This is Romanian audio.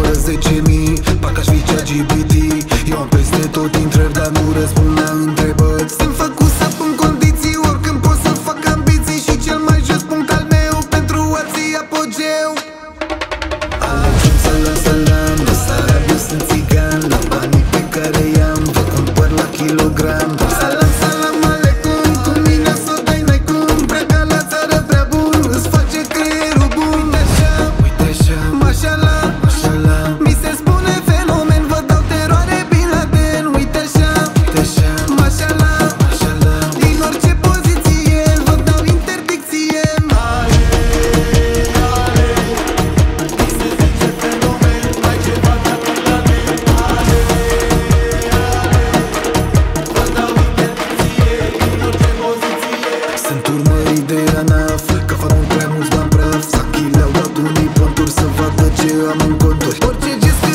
oră 10.000, parcă aș fi ChatGPT. Eu am peste tot intrări, dar nu răspund la întrebări. Sunt făcut să pun condiții, oricând pot să fac ambiții. Și cel mai jos punct al meu, pentru alții apogeu. Ajung salam, salam, de Sarabiu sunt țigan. La banii pe care i-am, vă cumpăr la kilogram. Salam, salam alecum, cu mine s-o dai n-ai cum. Prea ca la țară, prea bun, îți face creierul bun. Uite așa, mașallah, mașallah, mi se spune fenomen, vă dau teroare Bin Laden. Uite așa, mașallah, mașallah, din orice poziție vă dau interdicție. Sunt urmărit de ANAF, că fac mult prea mulți bani praf. Sachii le-au dat unii ponturi să vadă ce am în conturi. Orice gest